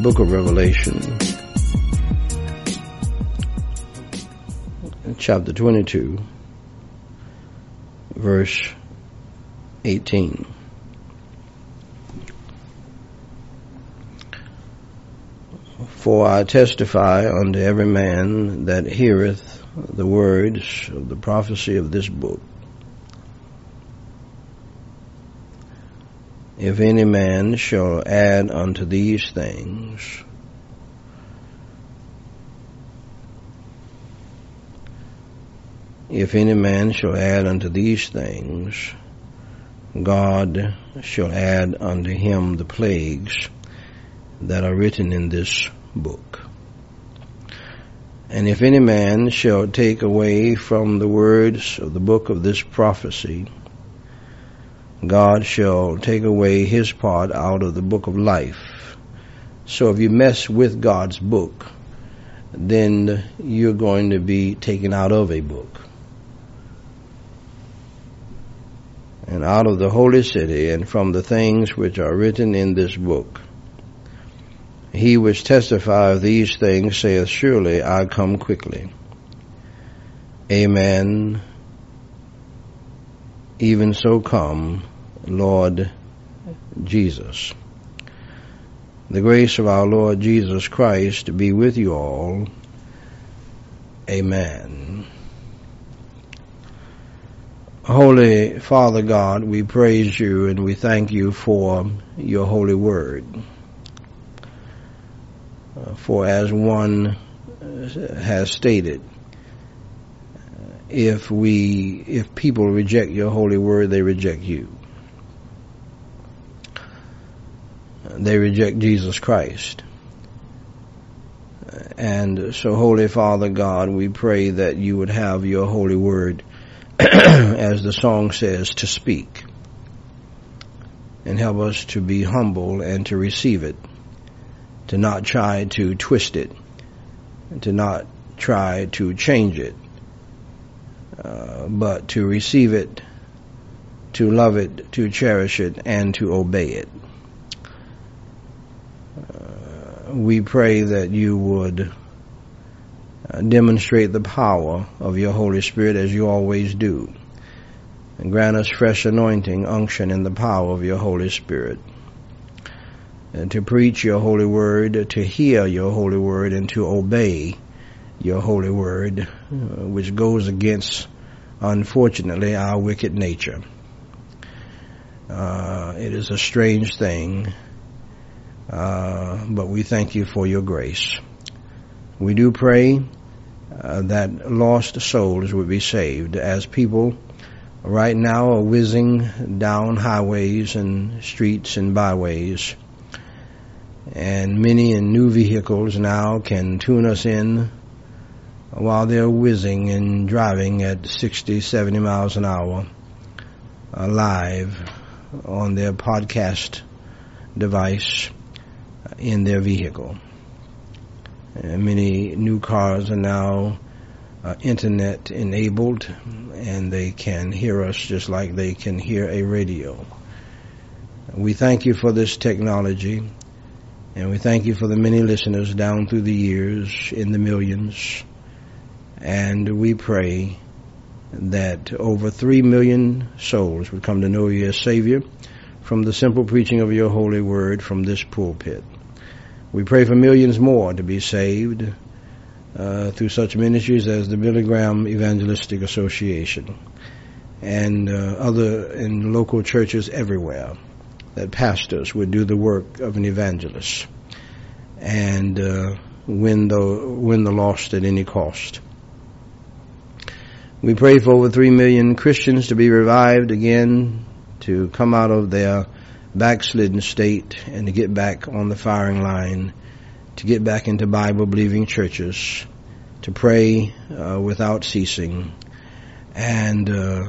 book of Revelation, chapter 22, verse 18. For I testify unto every man that heareth the words of the prophecy of this book. If any man shall add unto these things, if any man shall add unto these things, God shall add unto him the plagues that are written in this book. And if any man shall take away from the words of the book of this prophecy, God shall take away his part out of the book of life. So if you mess with God's book, then you're going to be taken out of a book. And out of the holy city and from the things which are written in this book, he which testifieth these things saith, surely I come quickly. Amen. Even so come, Lord Jesus. The grace of our Lord Jesus Christ be with you all. Amen. Holy Father God, we praise you and we thank you for your holy word. For as one has stated, if people reject your holy word, they reject you. They reject Jesus Christ. And so, Holy Father God, we pray that you would have your holy word, as the song says, to speak. And help us to be humble and to receive it. To not try to twist it. To not try to change it. But to receive it, to love it, to cherish it, and to obey it. We pray that you would demonstrate the power of your Holy Spirit as you always do, and grant us fresh anointing, unction, and the power of your Holy Spirit, and to preach your holy word, to hear your holy word, and to obey your holy word, which goes against, unfortunately, our wicked nature. It is a strange thing, but we thank you for your grace. We do pray that lost souls would be saved, as people right now are whizzing down highways and streets and byways, and many in new vehicles now can tune us in while they're whizzing and driving at 60, 70 miles an hour live on their podcast device in their vehicle. And many new cars are now internet enabled, and they can hear us just like they can hear a radio. We thank you for this technology, and we thank you for the many listeners down through the years in the millions. And we pray that over 3 million souls would come to know you as Savior from the simple preaching of your holy word from this pulpit. We pray for millions more to be saved through such ministries as the Billy Graham Evangelistic Association and other in local churches everywhere, that pastors would do the work of an evangelist and win the lost at any cost. We pray for over 3 million Christians to be revived again, to come out of their backslidden state and to get back on the firing line, to get back into Bible-believing churches, to pray without ceasing, and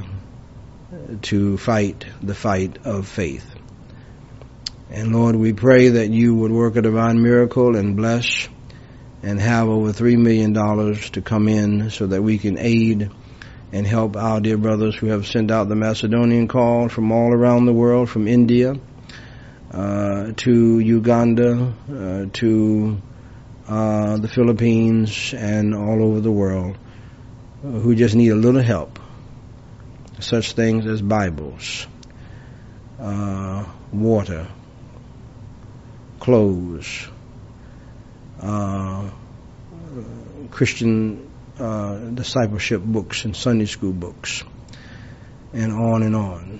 to fight the fight of faith. And Lord, we pray that you would work a divine miracle and bless and have over $3 million to come in so that we can aid and help our dear brothers who have sent out the Macedonian call from all around the world, from India, to Uganda, to the Philippines, and all over the world who just need a little help. Such things as Bibles, water, clothes, Christian discipleship books and Sunday school books, and on and on.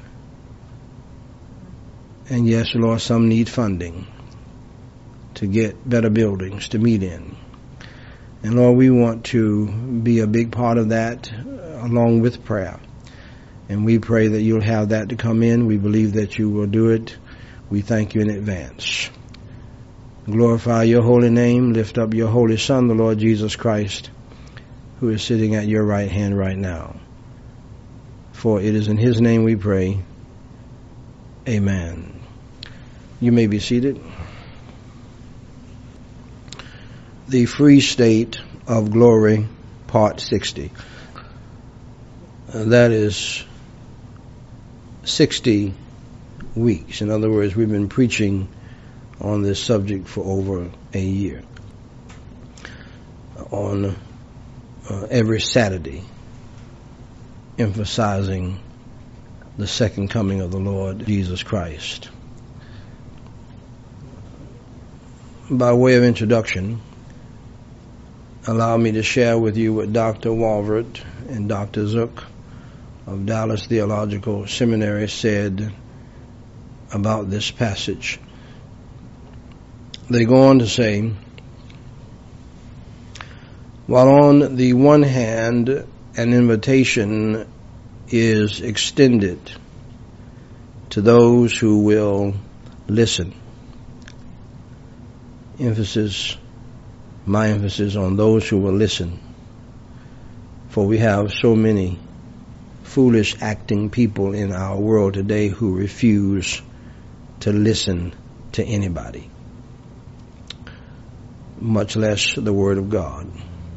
And yes, Lord, some need funding to get better buildings to meet in. And Lord, we want to be a big part of that along with prayer. And we pray that you'll have that to come in. We believe that you will do it. We thank you in advance. Glorify your holy name. Lift up your holy Son, the Lord Jesus Christ, who is sitting at your right hand right now. For it is in his name we pray. Amen. You may be seated. The Free State of Glory, Part 60. That is 60 weeks. In other words, we've been preaching on this subject for over a year. On every Saturday, emphasizing the second coming of the Lord Jesus Christ. By way of introduction, allow me to share with you what Dr. Walvert and Dr. Zook of Dallas Theological Seminary said about this passage. They go on to say, while on the one hand an invitation is extended to those who will listen, my emphasis on those who will listen, for we have so many foolish acting people in our world today who refuse to listen to anybody, much less the Word of God.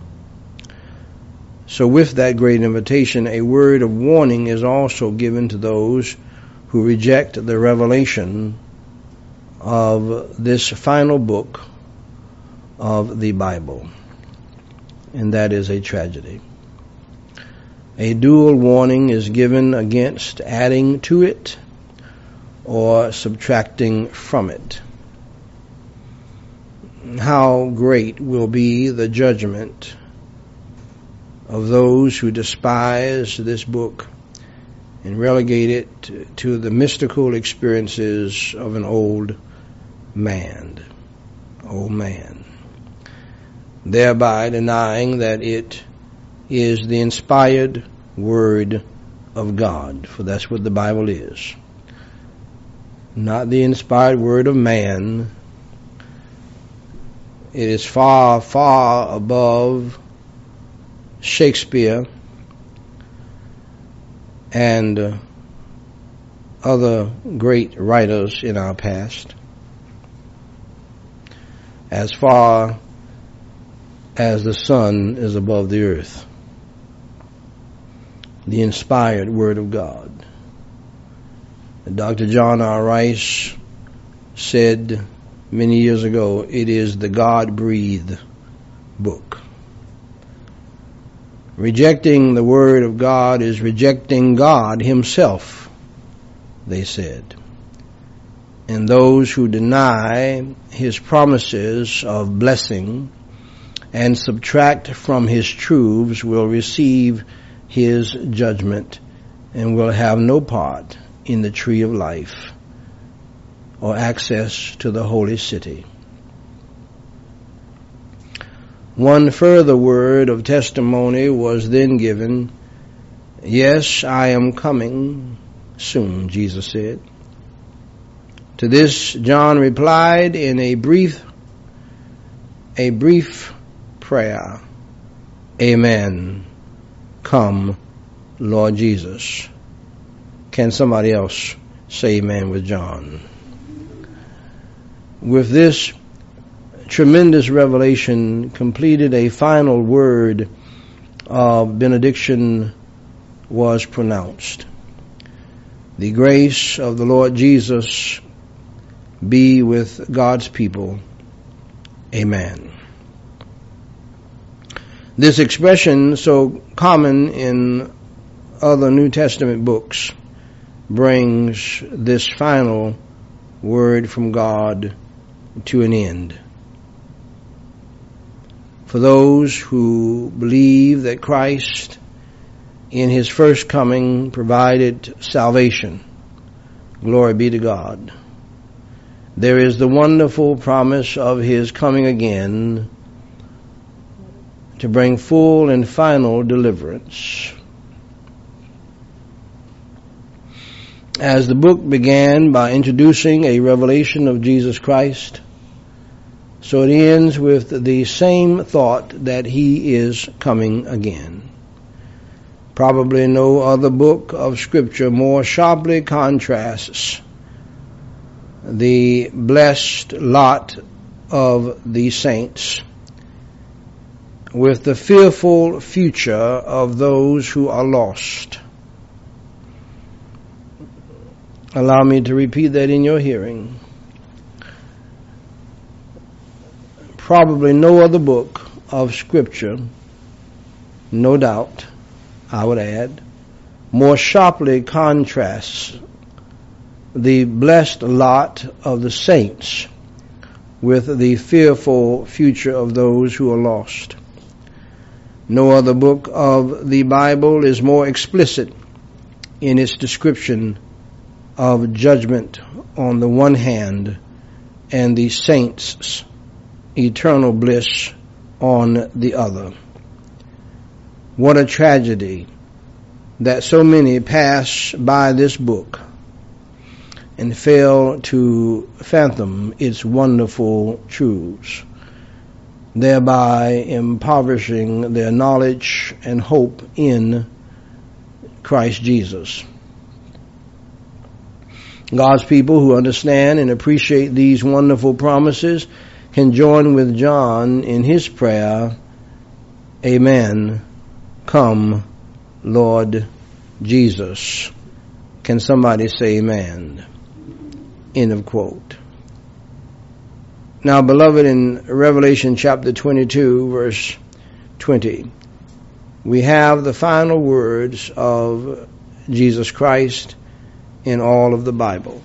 So with that great invitation, a word of warning is also given to those who reject the revelation of this final book of the Bible. And that is a tragedy. A dual warning is given against adding to it or subtracting from it. How great will be the judgment of those who despise this book and relegate it to the mystical experiences of an old man, thereby denying that it is the inspired Word of God, for that's what the Bible is. Not the inspired word of man. It is far, far above Shakespeare and other great writers in our past, as far as the sun is above the earth. The inspired Word of God. Dr. John R. Rice said many years ago, it is the God-breathed book. Rejecting the Word of God is rejecting God Himself, they said. And those who deny His promises of blessing and subtract from His truths will receive His judgment and will have no part in the tree of life or access to the holy city. One further word of testimony was then given. Yes, I am coming soon, Jesus said. To this, John replied in a brief prayer. Amen. Come, Lord Jesus. Can somebody else say amen with John? With this tremendous revelation completed, a final word of benediction was pronounced. The grace of the Lord Jesus be with God's people. Amen. This expression, so common in other New Testament books, brings this final word from God to an end. For those who believe that Christ in his first coming provided salvation, glory be to God, there is the wonderful promise of his coming again to bring full and final deliverance. As the book began by introducing a revelation of Jesus Christ, so it ends with the same thought that he is coming again. Probably no other book of Scripture more sharply contrasts the blessed lot of the saints with the fearful future of those who are lost. Allow me to repeat that in your hearing. Probably no other book of Scripture, no doubt, I would add, more sharply contrasts the blessed lot of the saints with the fearful future of those who are lost. No other book of the Bible is more explicit in its description of judgment on the one hand and the saints' eternal bliss on the other. What a tragedy that so many pass by this book and fail to fathom its wonderful truths, thereby impoverishing their knowledge and hope in Christ Jesus. God's people who understand and appreciate these wonderful promises can join with John in his prayer, Amen. Come, Lord Jesus. Can somebody say amen? End of quote. Now, beloved, in Revelation chapter 22, verse 20, we have the final words of Jesus Christ in all of the Bible.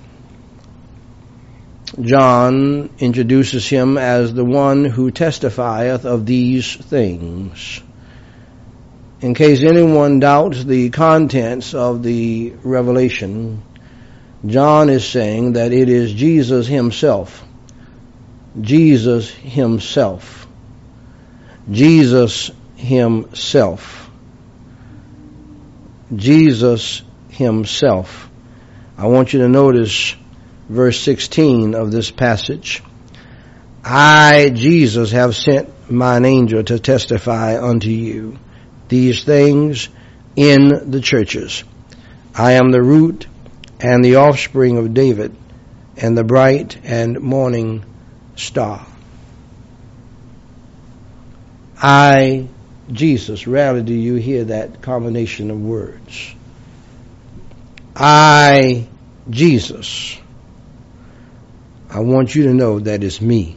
John introduces him as the one who testifieth of these things. In case anyone doubts the contents of the revelation, John is saying that it is Jesus himself. Jesus himself. Jesus himself. Jesus himself. I want you to notice verse 16 of this passage. I, Jesus, have sent mine angel to testify unto you these things in the churches. I am the root and the offspring of David and the bright and morning star. I, Jesus. Rarely do you hear that combination of words. I, Jesus. I want you to know that it's me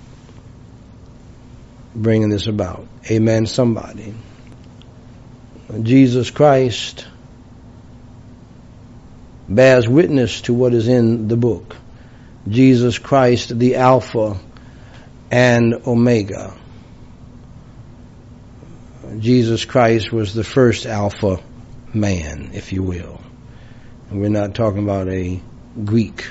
bringing this about. Amen, somebody. Jesus Christ bears witness to what is in the book. Jesus Christ, the Alpha and Omega. Jesus Christ was the first Alpha man, if you will. And we're not talking about a Greek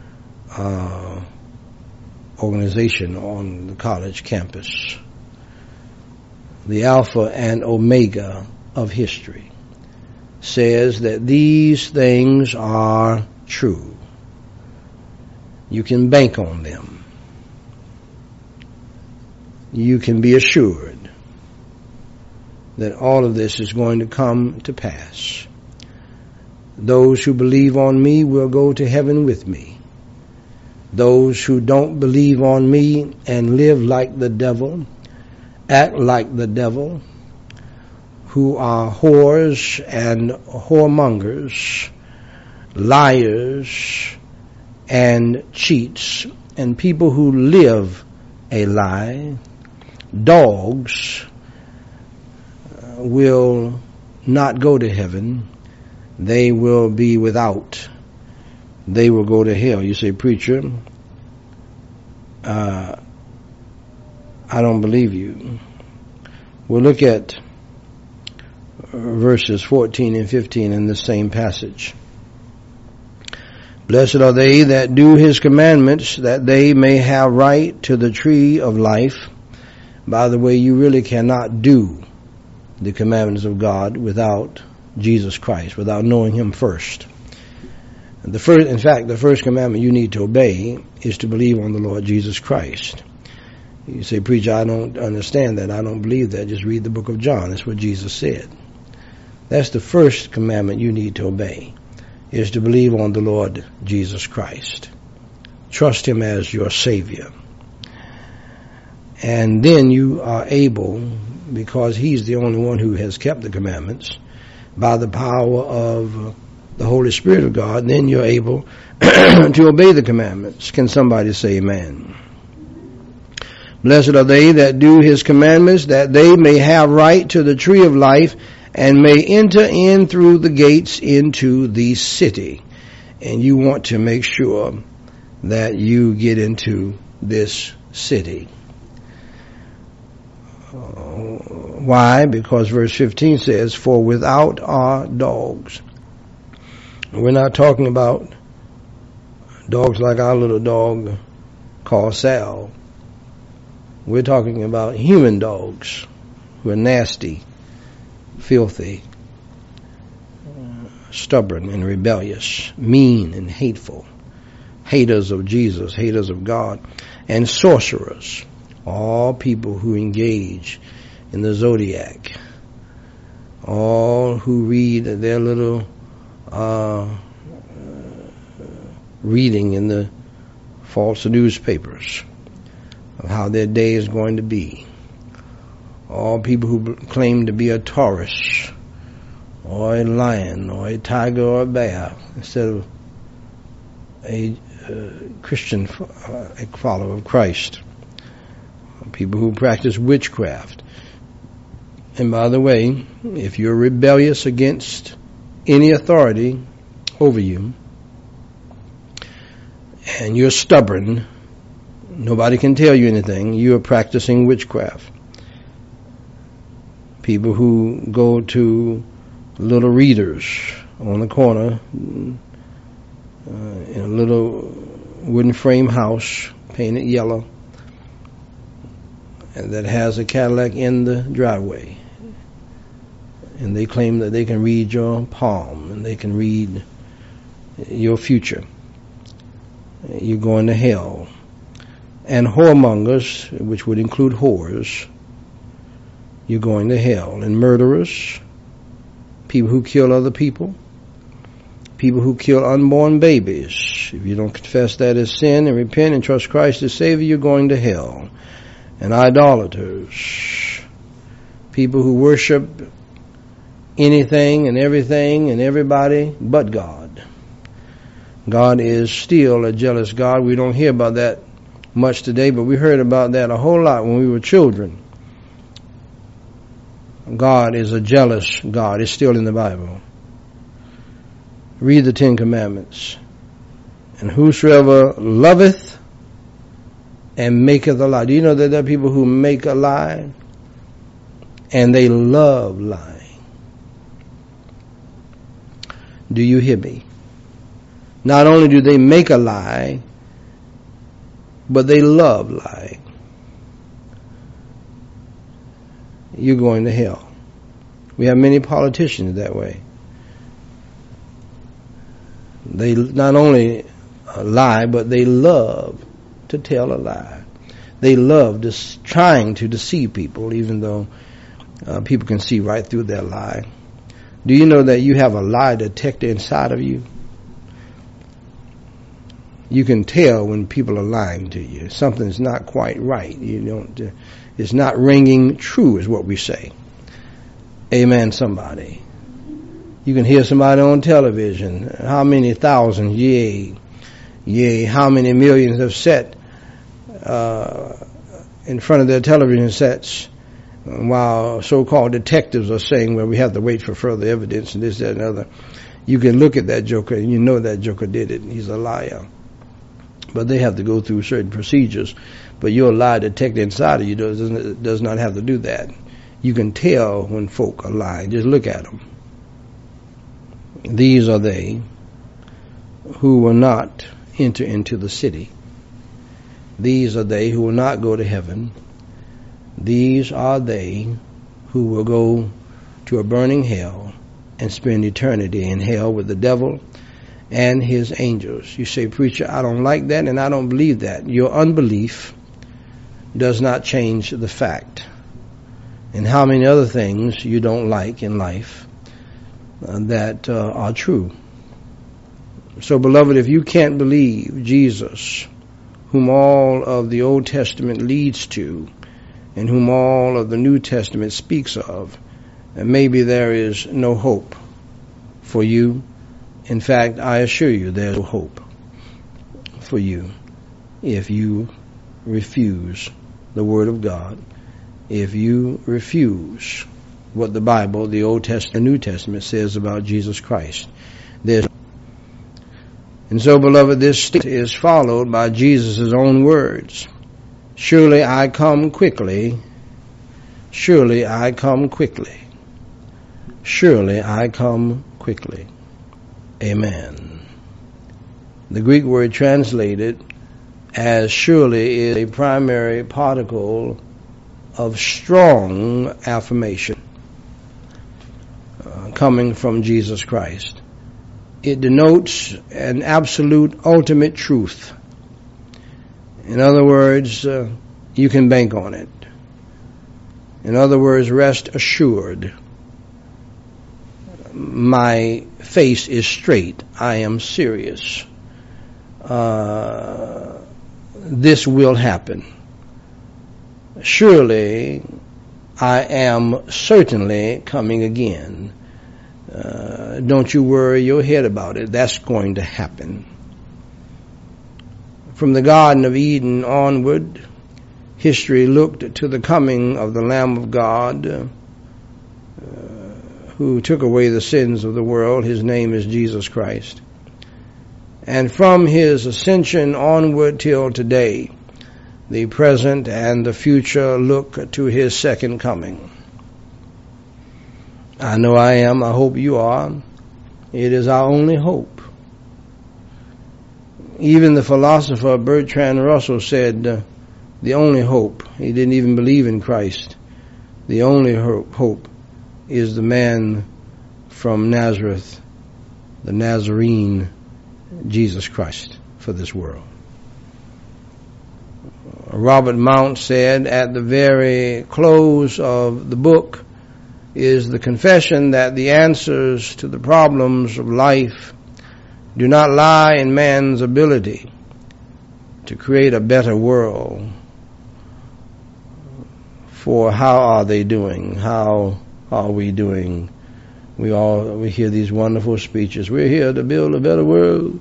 organization on the college campus. The Alpha and Omega of history says that these things are true. You can bank on them. You can be assured that all of this is going to come to pass. Those who believe on me will go to heaven with me. Those who don't believe on me and live like the devil, act like the devil, who are whores and whoremongers, liars, and cheats, and people who live a lie, dogs, will not go to heaven. They will be without. They will go to hell. You say, preacher, I don't believe you. We'll look at verses 14 and 15 in the same passage. Blessed are they that do his commandments, that they may have right to the tree of life. By the way, you really cannot do the commandments of God without Jesus Christ, without knowing him first. In fact, the first commandment you need to obey is to believe on the Lord Jesus Christ. You say, preacher, I don't understand that. I don't believe that. Just read the book of John. That's what Jesus said. That's the first commandment you need to obey, is to believe on the Lord Jesus Christ. Trust him as your Savior. And then you are able, because he's the only one who has kept the commandments, by the power of the Holy Spirit of God, then you're able to obey the commandments. Can somebody say amen? Blessed are they that do his commandments, that they may have right to the tree of life, and may enter in through the gates into the city. And you want to make sure that you get into this city. Why? Because verse 15 says, for without are dogs. We're not talking about dogs like our little dog called Sal. We're talking about human dogs who are nasty, filthy, stubborn and rebellious, mean and hateful, haters of Jesus, haters of God, and sorcerers, all people who engage in the zodiac, all who read their little reading in the false newspapers of how their day is going to be. All people who claim to be a Taurus or a lion or a tiger or a bear instead of a Christian, a follower of Christ. People who practice witchcraft. And by the way, if you're rebellious against any authority over you, and you're stubborn, nobody can tell you anything, you are practicing witchcraft. People who go to little readers on the corner in a little wooden frame house painted yellow and that has a Cadillac in the driveway, and they claim that they can read your palm and they can read your future. You're going to hell. And whoremongers, which would include whores, you're going to hell. And murderers, people who kill other people, people who kill unborn babies. If you don't confess that as sin and repent and trust Christ as Savior, you're going to hell. And idolaters, people who worship anything and everything and everybody but God. God is still a jealous God. We don't hear about that much today, but we heard about that a whole lot when we were children. God is a jealous God. It's still in the Bible. Read the 10 Commandments. And whosoever loveth and maketh a lie. Do you know that there are people who make a lie and they love lying? Do you hear me? Not only do they make a lie, but they love lying. You're going to hell. We have many politicians that way. They not only lie, but they love to tell a lie. They love trying to deceive people, even though people can see right through their lie. Do you know that you have a lie detector inside of you? You can tell when people are lying to you. Something's not quite right. It's not ringing true, is what we say. Amen, somebody. You can hear somebody on television, how many thousands, yea, Yea, how many millions have sat in front of their television sets while so-called detectives are saying, well, we have to wait for further evidence and this, that, and other. You can look at that joker and you know that joker did it. He's a liar. But they have to go through certain procedures. But your lie detector inside of you does not have to do that. You can tell when folk are lying. Just look at them. These are they who will not enter into the city. These are they who will not go to heaven. These are they who will go to a burning hell and spend eternity in hell with the devil and his angels. You say, preacher, I don't like that and I don't believe that. Your unbelief does not change the fact. And how many other things you don't like in life that are true. So, beloved, if you can't believe Jesus, whom all of the Old Testament leads to, and whom all of the New Testament speaks of, and maybe there is no hope for you. In fact, I assure you there's no hope for you if you refuse the Word of God, if you refuse what the Bible, the Old Testament, and New Testament says about Jesus Christ. And so, beloved, this statement is followed by Jesus' own words. Surely I come quickly. Surely I come quickly. Surely I come quickly. Amen. The Greek word translated as surely is a primary particle of strong affirmation coming from Jesus Christ. It denotes an absolute ultimate truth. In other words, you can bank on it. In other words, rest assured. My face is straight. I am serious. This will happen. Surely I am certainly coming again. Don't you worry your head about it. That's going to happen. From the Garden of Eden onward, history looked to the coming of the Lamb of God, who took away the sins of the world. His name is Jesus Christ. And from his ascension onward till today, the present and the future look to his second coming. I know I am. I hope you are. It is our only hope. Even the philosopher Bertrand Russell said the only hope, he didn't even believe in Christ, the only hope is the man from Nazareth, the Nazarene, Jesus Christ, for this world. Robert Mount said at the very close of the book is the confession that the answers to the problems of life do not lie in man's ability to create a better world. For how are they doing? How are we doing? We hear these wonderful speeches. We're here to build a better world.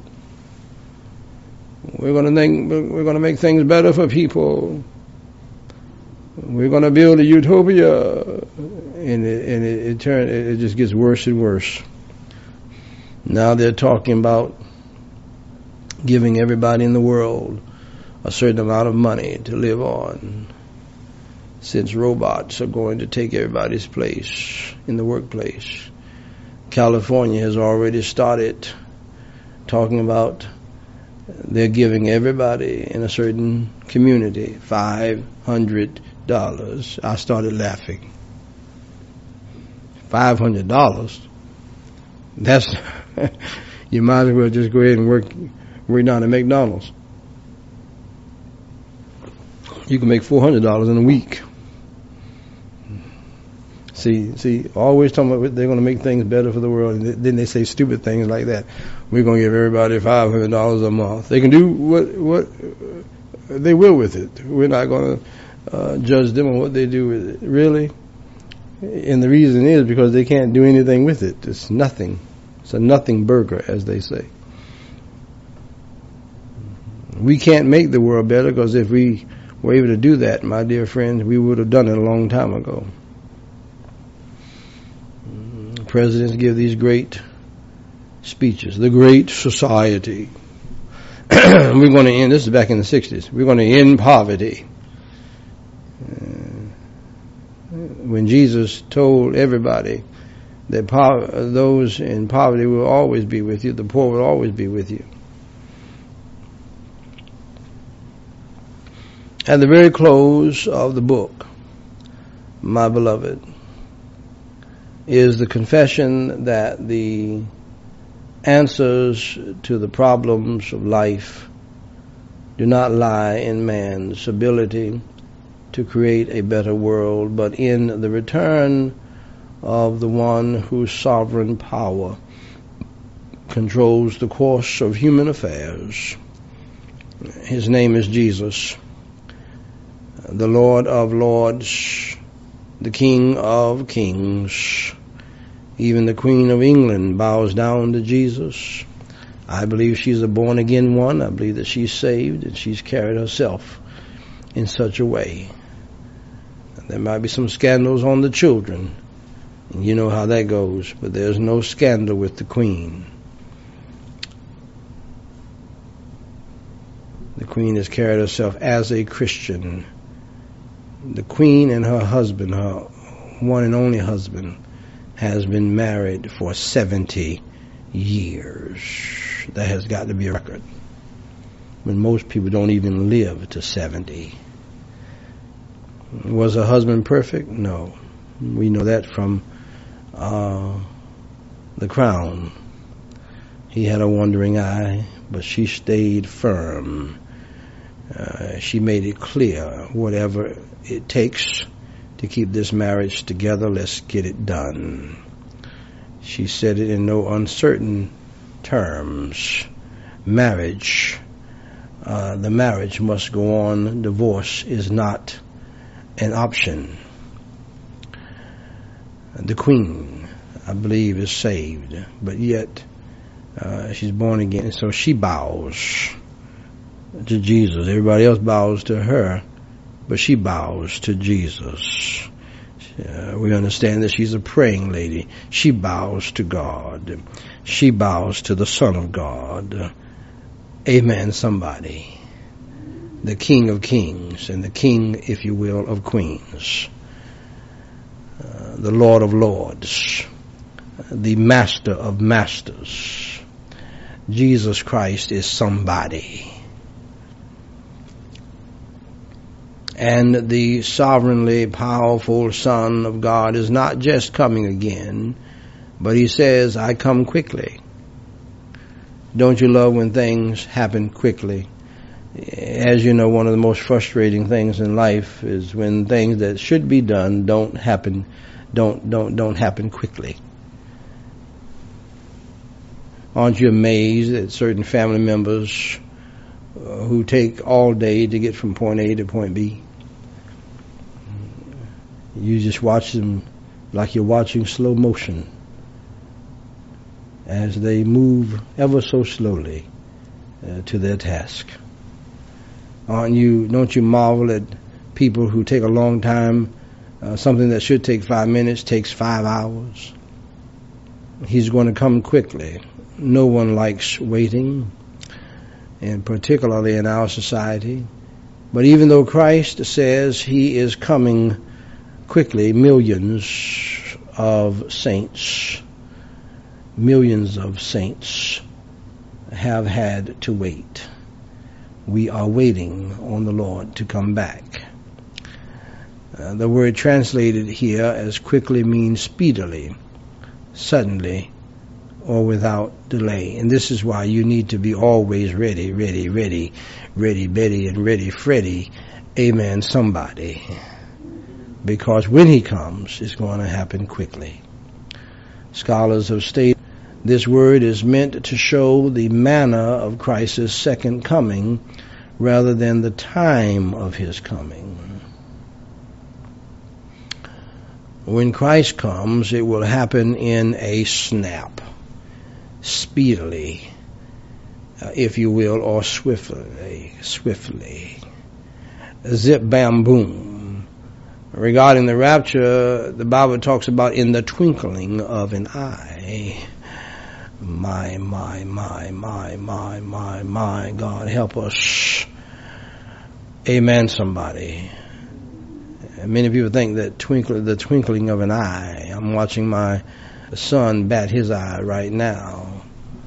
We're going to make things better for people. We're going to build a utopia, and it just gets worse and worse. Now they're talking about giving everybody in the world a certain amount of money to live on, since robots are going to take everybody's place in the workplace. California has already started talking about they're giving everybody in a certain community $500. I started laughing. $500? That's you might as well just go ahead and work down at McDonald's. You can make $400 in a week. See, always talking about they're going to make things better for the world, and then they say stupid things like that. We're going to give everybody $500 a month. They can do what they will with it. We're not going to judge them on what they do with it. Really? And the reason is because they can't do anything with it. It's nothing. It's a nothing burger, as they say. We can't make the world better, because if we were able to do that, my dear friends, we would have done it a long time ago. Presidents give these great speeches. The Great Society. We're going to end, this is back in the 60s, we're going to end poverty. When Jesus told everybody that those in poverty will always be with you, the poor will always be with you. At the very close of the book, my beloved, is the confession that the answers to the problems of life do not lie in man's ability to create a better world, but in the return of the one whose sovereign power controls the course of human affairs. His name is Jesus, the Lord of Lords, the King of Kings. Even the Queen of England bows down to Jesus. I believe she's a born-again one. I believe that she's saved and she's carried herself in such a way. There might be some scandals on the children, and you know how that goes, but there's no scandal with the Queen. The Queen has carried herself as a Christian. The Queen and her husband, her one and only husband, has been married for 70 years. That has got to be a record, when most people don't even live to 70. Was her husband perfect? No. We know that from The Crown. He had a wandering eye, but she stayed firm. She made it clear, whatever it takes to keep this marriage together, let's get it done. She said it in no uncertain terms. Marriage, the marriage must go on. Divorce is not an option. The Queen, I believe, is saved, but yet she's born again, so she bows to Jesus. Everybody else bows to her, but she bows to Jesus. We understand that she's a praying lady. She bows to God. She bows to the Son of God. Amen, somebody. The King of Kings and the King, if you will, of Queens. The Lord of Lords. The Master of Masters. Jesus Christ is somebody. And the sovereignly powerful Son of God is not just coming again, but he says, I come quickly. Don't you love when things happen quickly? As you know, one of the most frustrating things in life is when things that should be done don't happen quickly. Aren't you amazed at certain family members who take all day to get from point A to point B? You just watch them like you're watching slow motion as they move ever so slowly to their task. Don't you marvel at people who take a long time, something that should take 5 minutes takes 5 hours? He's going to come quickly. No one likes waiting, and particularly in our society. But even though Christ says he is coming quickly, millions of saints have had to wait. We are waiting on the Lord to come back. The word translated here as quickly means speedily, suddenly, or without delay. And this is why you need to be always ready, Betty, and ready, Freddy. Amen, somebody. Because when he comes, it's going to happen quickly. Scholars have stated this word is meant to show the manner of Christ's second coming rather than the time of his coming. When Christ comes, it will happen in a snap, speedily. if you will, or swiftly. Zip, bam, boom. Regarding the rapture, the Bible talks about in the twinkling of an eye. My, God help us. Amen, somebody. Many people think that the twinkling of an eye. I'm watching my son bat his eye right now.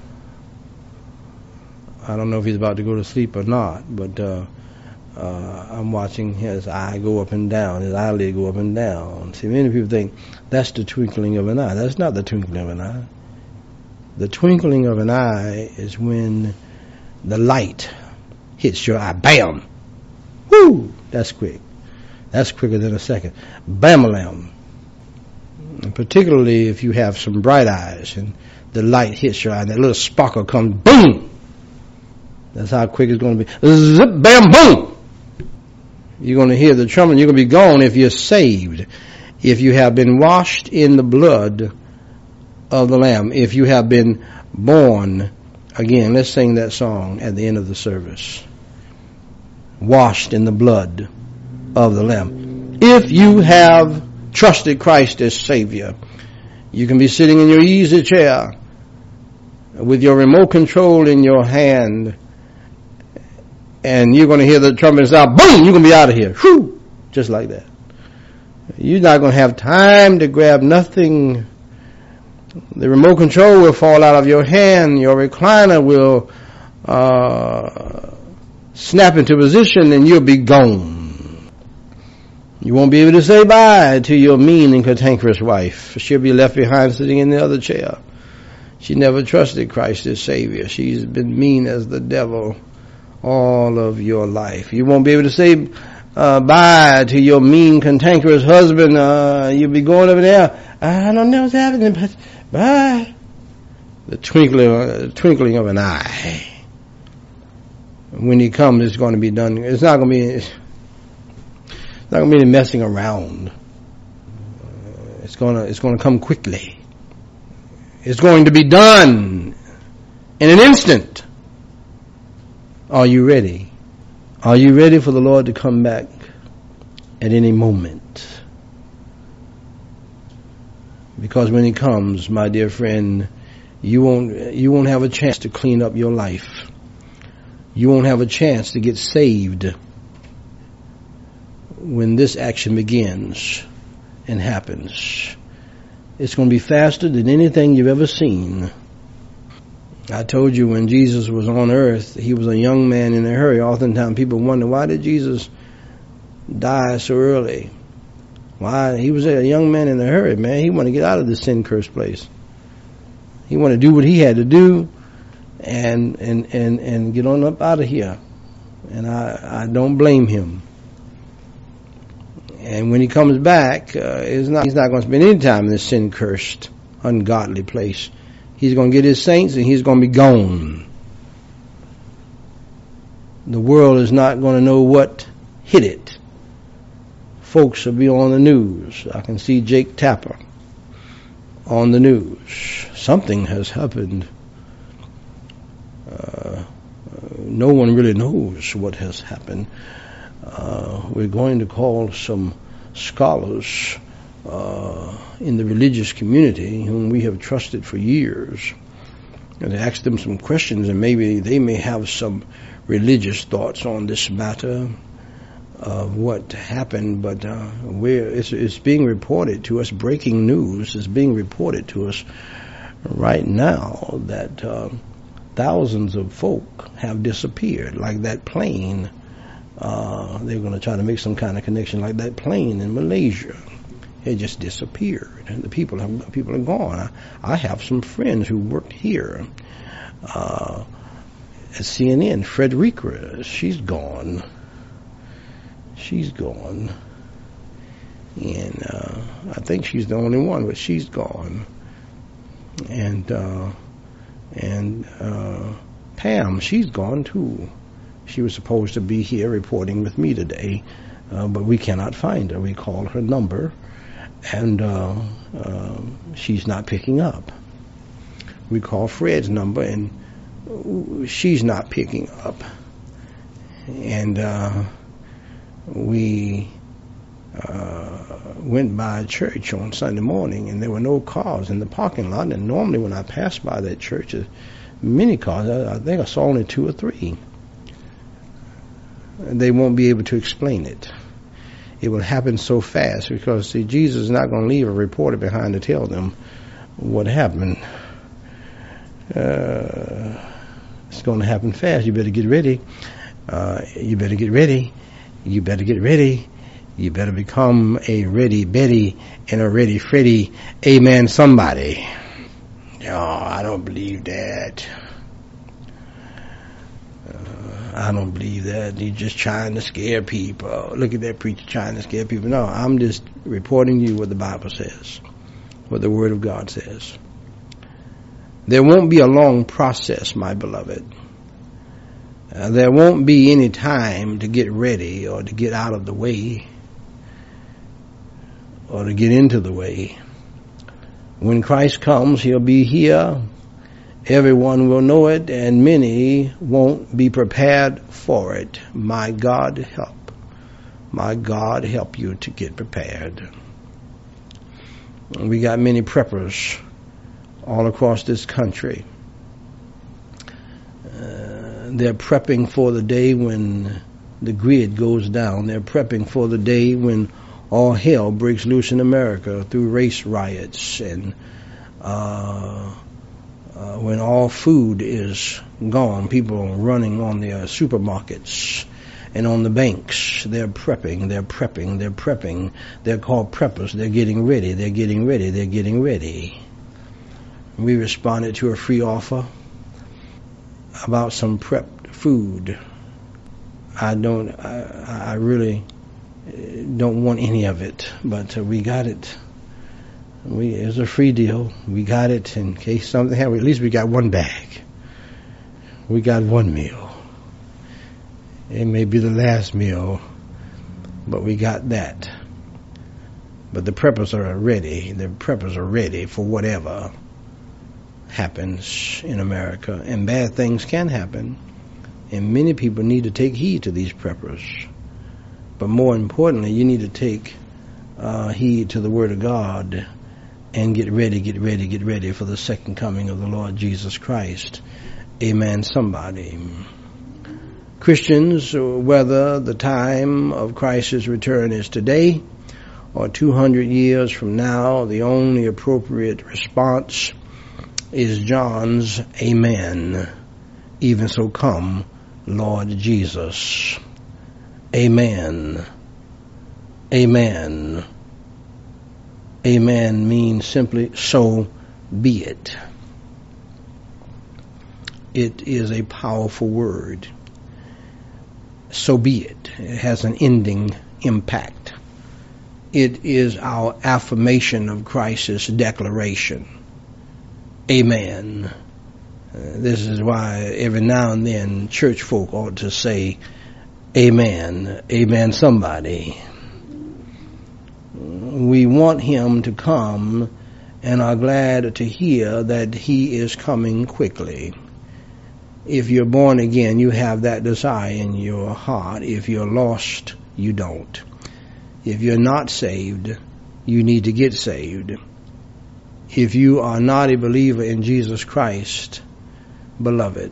I don't know if he's about to go to sleep or not, but I'm watching his eye go up and down, his eyelid go up and down. See, many people think that's the twinkling of an eye. That's not the twinkling of an eye. The twinkling of an eye is when the light hits your eye. Bam! Woo! That's quick. That's quicker than a second. Bam-a-lam. And particularly if you have some bright eyes and the light hits your eye and that little sparkle comes, boom! That's how quick it's going to be. Zip, bam, boom! You're going to hear the trumpet. You're going to be gone if you're saved. If you have been washed in the blood of the Lamb. If you have been born again. Let's sing that song at the end of the service. Washed in the blood of the Lamb. If you have trusted Christ as Savior, you can be sitting in your easy chair with your remote control in your hand, and you're going to hear the trumpet sound, boom, you're going to be out of here. Whew, just like that. You're not going to have time to grab nothing. The remote control will fall out of your hand. Your recliner will snap into position, and you'll be gone. You won't be able to say bye to your mean and cantankerous wife. She'll be left behind sitting in the other chair. She never trusted Christ as Savior. She's been mean as the devil all of your life. You won't be able to say bye to your mean, cantankerous husband. You'll be going over there. I don't know what's happening, but bye. The twinkling of an eye. When he comes, it's going to be done. It's not going to be any messing around. It's going to come quickly. It's going to be done in an instant. Are you ready? Are you ready for the Lord to come back at any moment? Because when he comes, my dear friend, you won't have a chance to clean up your life. You won't have a chance to get saved when this action begins and happens. It's going to be faster than anything you've ever seen. I told you when Jesus was on earth, he was a young man in a hurry. Oftentimes people wonder, why did Jesus die so early? Why? He was a young man in a hurry, man. He wanted to get out of this sin-cursed place. He wanted to do what he had to do and get on up out of here. And I don't blame him. And when he comes back, he's not going to spend any time in this sin-cursed, ungodly place. He's going to get his saints and he's going to be gone. The world is not going to know what hit it. Folks will be on the news. I can see Jake Tapper on the news. Something has happened. No one really knows what has happened. We're going to call some scholars in the religious community whom we have trusted for years and ask them some questions, and maybe they may have some religious thoughts on this matter of what happened. But it's being reported to us, breaking news is being reported to us right now that thousands of folk have disappeared, like that plane. They're going to try to make some kind of connection like that plane in Malaysia. It just disappeared, and the people are gone. I have some friends who worked here at CNN. Frederica, she's gone. And I think she's the only one, but she's gone. And Pam, she's gone too. She was supposed to be here reporting with me today, but we cannot find her. We called her number, and she's not picking up. We called Fred's number, and she's not picking up. And we went by a church on Sunday morning, and there were no cars in the parking lot. And normally when I pass by that church, there's many cars. I think I saw only 2 or 3. They won't be able to explain it. It will happen so fast because, see, Jesus is not going to leave a reporter behind to tell them what happened. It's going to happen fast. You better get ready. You better get ready. You better get ready. You better become a ready Betty and a ready Freddie. Amen, somebody. Oh, I don't believe that. I don't believe that. He's just trying to scare people. Look at that preacher trying to scare people. No, I'm just reporting to you what the Bible says, what the Word of God says. There won't be a long process, my beloved. There won't be any time to get ready or to get out of the way or to get into the way. When Christ comes, he'll be here. Everyone will know it, and many won't be prepared for it. My God, help. My God, help you to get prepared. We got many preppers all across this country. They're prepping for the day when the grid goes down. They're prepping for the day when all hell breaks loose in America through race riots and when all food is gone, people running on their supermarkets and on the banks. They're prepping, they're prepping, they're prepping. They're called preppers. They're getting ready, they're getting ready, they're getting ready. We responded to a free offer about some prepped food. I really don't want any of it, but we got it. It was a free deal. We got it in case something happened. At least we got one bag. We got one meal. It may be the last meal, but we got that. But the preppers are ready. The preppers are ready for whatever happens in America. And bad things can happen. And many people need to take heed to these preppers. But more importantly, you need to take heed to the Word of God and get ready for the second coming of the Lord Jesus Christ. Amen, somebody. Christians, whether the time of Christ's return is today or 200 years from now, the only appropriate response is John's Amen. Even so come, Lord Jesus. Amen. Amen. Amen means simply, so be it. It is a powerful word. So be it. It has an ending impact. It is our affirmation of Christ's declaration. Amen. This is why every now and then church folk ought to say, Amen. Amen, somebody. We want him to come and are glad to hear that he is coming quickly. If you're born again, you have that desire in your heart. If you're lost, you don't. If you're not saved, you need to get saved. If you are not a believer in Jesus Christ, beloved,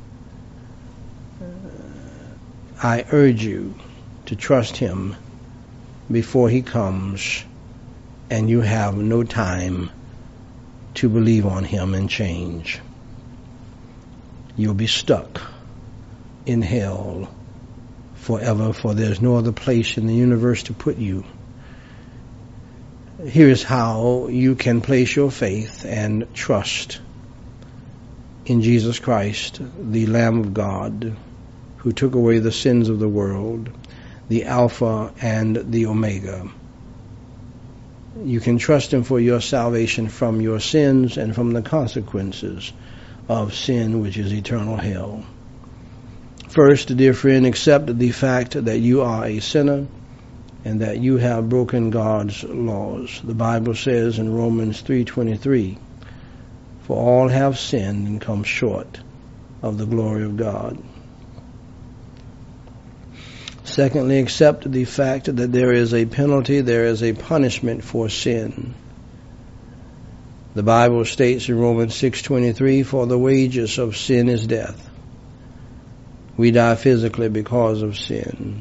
I urge you to trust him before he comes and you have no time to believe on him and change. You'll be stuck in hell forever, for there's no other place in the universe to put you. Here's how you can place your faith and trust in Jesus Christ, the Lamb of God, who took away the sins of the world, the Alpha and the Omega. You can trust him for your salvation from your sins and from the consequences of sin, which is eternal hell. First, dear friend, accept the fact that you are a sinner and that you have broken God's laws. The Bible says in Romans 3:23, for all have sinned and come short of the glory of God. Secondly, accept the fact that there is a penalty, there is a punishment for sin. The Bible states in Romans 6:23, for the wages of sin is death. We die physically because of sin.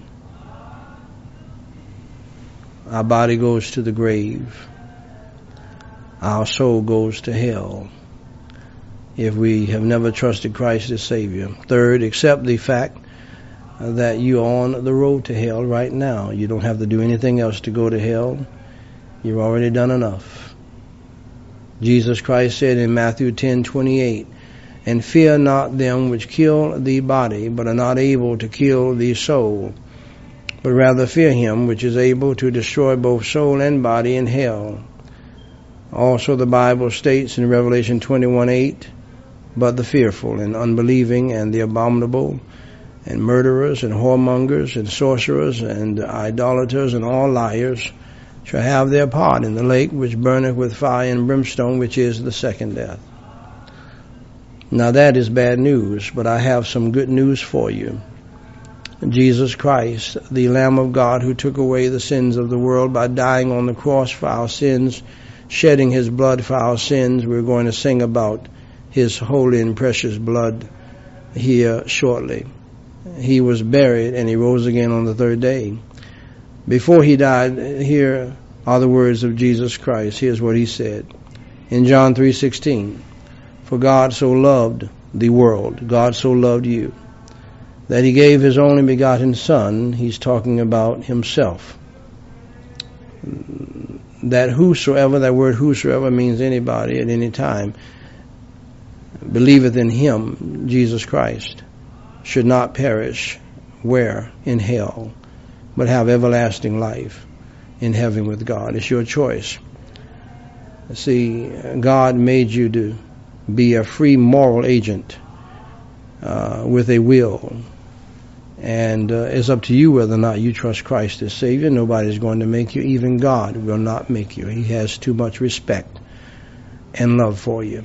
Our body goes to the grave. Our soul goes to hell if we have never trusted Christ as Savior. Third, accept the fact that you are on the road to hell right now. You don't have to do anything else to go to hell. You've already done enough. Jesus Christ said in Matthew 10:28, and fear not them which kill the body, but are not able to kill the soul, but rather fear him which is able to destroy both soul and body in hell. Also the Bible states in Revelation 21:8, but the fearful and unbelieving and the abominable and murderers and whoremongers and sorcerers and idolaters and all liars shall have their part in the lake which burneth with fire and brimstone, which is the second death. Now that is bad news, but I have some good news for you. Jesus Christ, the Lamb of God who took away the sins of the world by dying on the cross for our sins, shedding his blood for our sins. We're going to sing about his holy and precious blood here shortly. He was buried and he rose again on the third day. Before he died, here are the words of Jesus Christ. Here's what he said in John 3:16. For God so loved the world, God so loved you, that he gave his only begotten Son. He's talking about himself. That whosoever, that word whosoever means anybody at any time, believeth in him, Jesus Christ, should not perish, where? In hell, but have everlasting life in heaven with God. It's your choice. See, God made you to be a free moral agent with a will. And it's up to you whether or not you trust Christ as Savior. Nobody's going to make you. Even God will not make you. He has too much respect and love for you.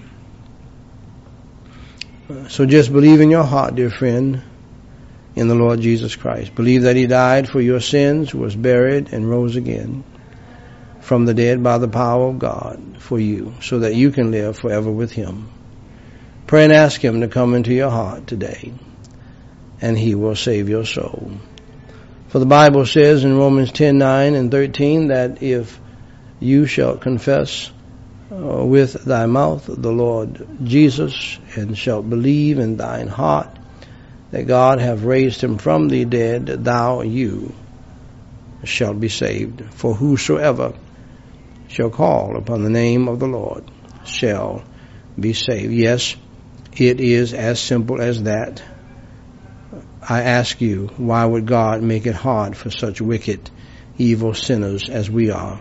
So just believe in your heart, dear friend, in the Lord Jesus Christ. Believe that he died for your sins, was buried, and rose again from the dead by the power of God for you, so that you can live forever with him. Pray and ask him to come into your heart today, and he will save your soul. For the Bible says in Romans 10:9 and 13 that if you shall confess with thy mouth the Lord Jesus, and shalt believe in thine heart that God hath raised him from the dead, you shalt be saved. For whosoever shall call upon the name of the Lord shall be saved. Yes, it is as simple as that. I ask you, why would God make it hard for such wicked, evil sinners as we are?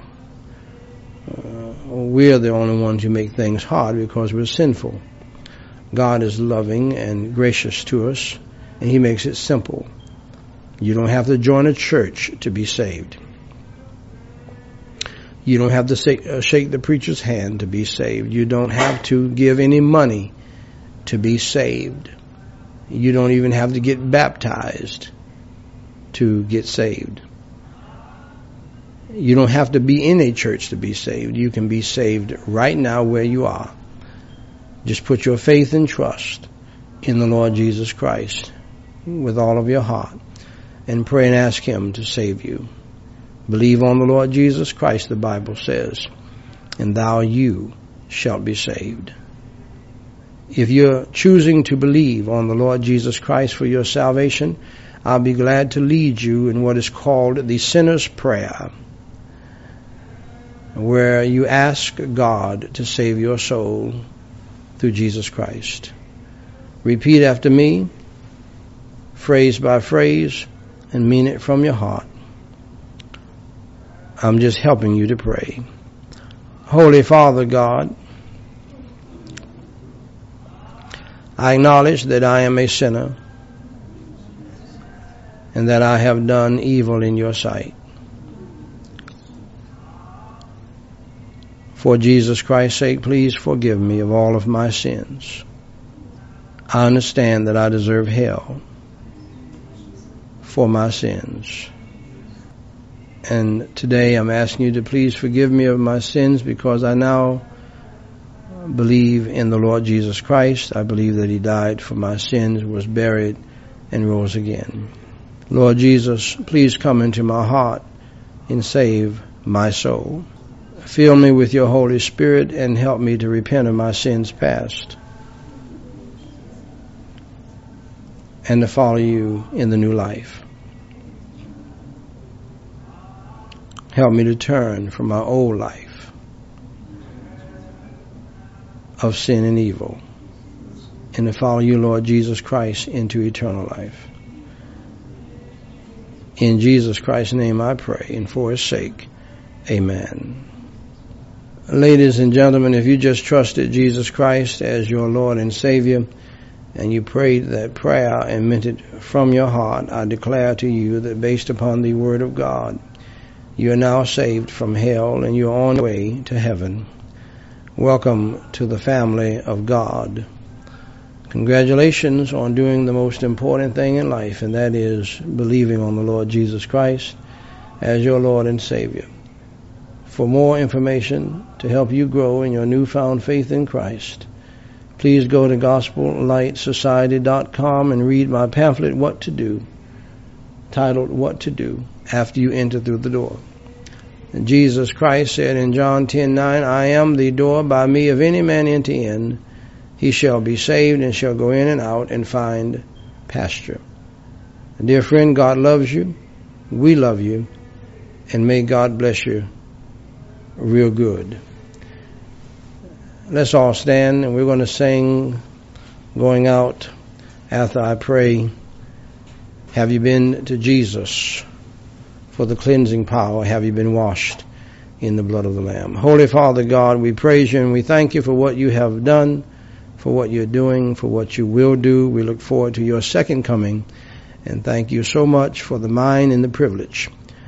We're the only ones who make things hard because we're sinful. God is loving and gracious to us, and he makes it simple. You don't have to join a church to be saved. You don't have to shake the preacher's hand to be saved. You don't have to give any money to be saved. You don't even have to get baptized to get saved. You don't have to be in a church to be saved. You can be saved right now where you are. Just put your faith and trust in the Lord Jesus Christ with all of your heart and pray and ask him to save you. Believe on the Lord Jesus Christ, the Bible says, and you shalt be saved. If you're choosing to believe on the Lord Jesus Christ for your salvation, I'll be glad to lead you in what is called the sinner's prayer, where you ask God to save your soul through Jesus Christ. Repeat after me, phrase by phrase, and mean it from your heart. I'm just helping you to pray. Holy Father God, I acknowledge that I am a sinner and that I have done evil in your sight. For Jesus Christ's sake, please forgive me of all of my sins. I understand that I deserve hell for my sins. And today I'm asking you to please forgive me of my sins, because I now believe in the Lord Jesus Christ. I believe that He died for my sins, was buried, and rose again. Lord Jesus, please come into my heart and save my soul. Fill me with your Holy Spirit and help me to repent of my sins past and to follow you in the new life. Help me to turn from my old life of sin and evil and to follow you, Lord Jesus Christ, into eternal life. In Jesus Christ's name I pray, and for His sake, amen. Ladies and gentlemen, if you just trusted Jesus Christ as your Lord and Savior, and you prayed that prayer and meant it from your heart, I declare to you that based upon the Word of God, you are now saved from hell and you are on your way to heaven. Welcome to the family of God. Congratulations on doing the most important thing in life, and that is believing on the Lord Jesus Christ as your Lord and Savior. For more information to help you grow in your newfound faith in Christ, please go to GospelLightSociety.com and read my pamphlet, What to Do, titled What to Do After You Enter Through the Door. And Jesus Christ said in John 10:9, I am the door. By me if any man enter in, he shall be saved and shall go in and out and find pasture. And dear friend, God loves you. We love you. And may God bless you real good. Let's all stand, and we're going to sing going out after I pray. Have you been to Jesus for the cleansing power? Have you been washed in the blood of the Lamb? Holy Father God, we praise you and we thank you for what you have done, for what you're doing, for what you will do. We look forward to your second coming, and thank you so much for the mind and the privilege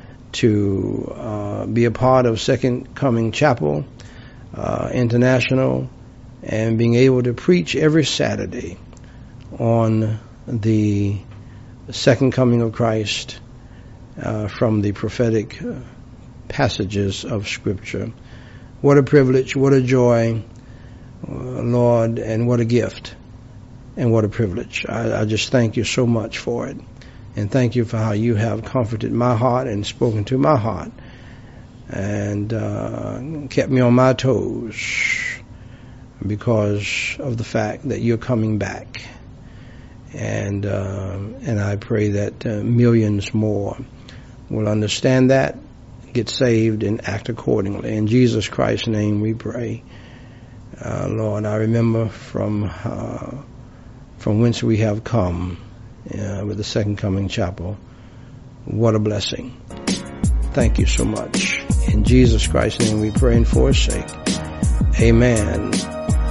to be a part of Second Coming Chapel International, and being able to preach every Saturday on the second coming of Christ from the prophetic passages of Scripture. What a privilege, what a joy, Lord, and what a gift, and what a privilege. I just thank you so much for it, and thank you for how you have comforted my heart and spoken to my heart and kept me on my toes because of the fact that you're coming back. And I pray that millions more will understand that, get saved, and act accordingly. In Jesus Christ's name we pray. Lord, I remember from whence we have come with the Second Coming Chapel. What a blessing. Thank you so much. In Jesus Christ's name we pray, and for His sake, amen